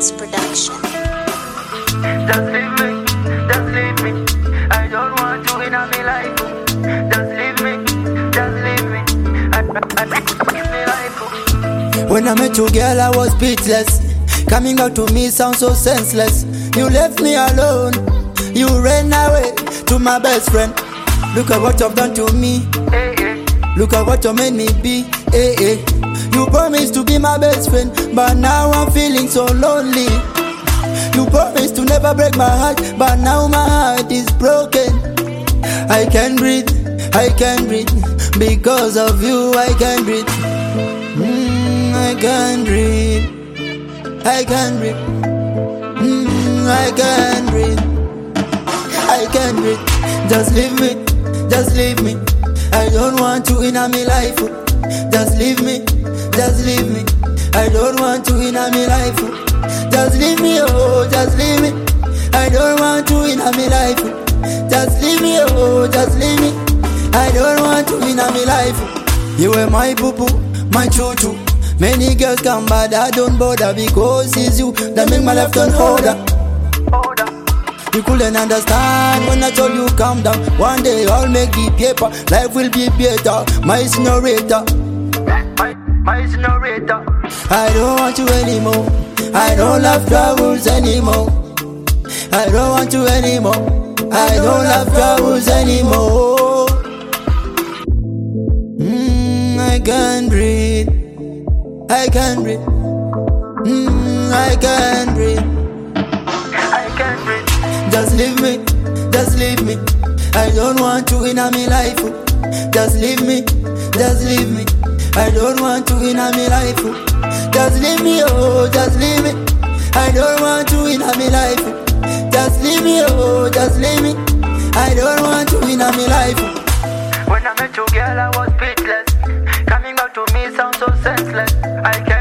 Beats Production. Just leave me, just leave me. I don't want you in my life. Just leave me, just leave me. Give me life. When I met you, girl, I was speechless. Coming out to me sounds so senseless. You left me alone. You ran away to my best friend. Look at what you've done to me. Hey, hey. Look at what you made me be. Hey, hey. You promised to be my best friend, but now I'm feeling so lonely. You promised to never break my heart, but now my heart is broken. I can't breathe, I can't breathe. Because of you, I can't breathe. I can't breathe. I can't breathe. I can't breathe. I can't breathe. Just leave me, just leave me. I don't want you in my life. Just leave me, just leave me. I don't want you in my life. Just leave me, oh, just leave me. I don't want you in my life. Just leave me, oh, just leave me. I don't want you in my life. You were my poo-poo, my choo-choo. Many girls come but I don't bother, because it's you that make my life turn harder. You couldn't understand when I told you calm down. One day I'll make the paper, life will be better. My senorita, My senorita. I don't want you anymore. I don't love troubles anymore. I don't want you anymore. I don't love troubles anymore. I can't breathe. I can't breathe. I can't breathe. I can't breathe. Just leave me, just leave me. I don't want you in my life. Just leave me, just leave me. I don't want you in my life. Just leave me, oh, just leave me. I don't want you in my life. Just leave me, oh, just leave me. I don't want you in my life. When I met you, girl, I was speechless. Coming back to me sounds so senseless. I can't